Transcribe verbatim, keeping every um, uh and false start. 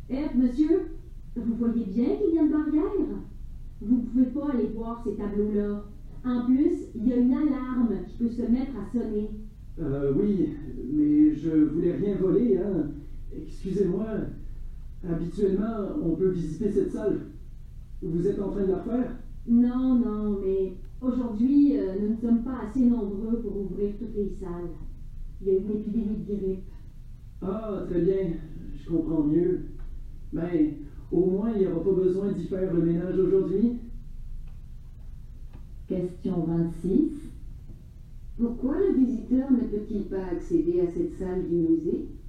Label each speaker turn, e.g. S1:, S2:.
S1: Eh, monsieur, vous voyez bien qu'il y a une barrière? Vous ne pouvez pas aller voir ces tableaux-là. En plus, il y a une alarme qui peut se mettre à sonner.
S2: Euh, oui, mais je voulais rien voler, hein. Excusez-moi. Habituellement, on peut visiter cette salle. Vous êtes en train de la refaire?
S1: Non, non, mais aujourd'hui, euh, nous ne sommes pas assez nombreux pour ouvrir toutes les salles. Il y a une épidémie de grippe.
S2: Ah, très bien. Je comprends mieux. Ben, au moins, il n'y aura pas besoin d'y faire le ménage aujourd'hui.
S3: Question vingt-six. Pourquoi le visiteur ne peut-il pas accéder à cette salle du musée?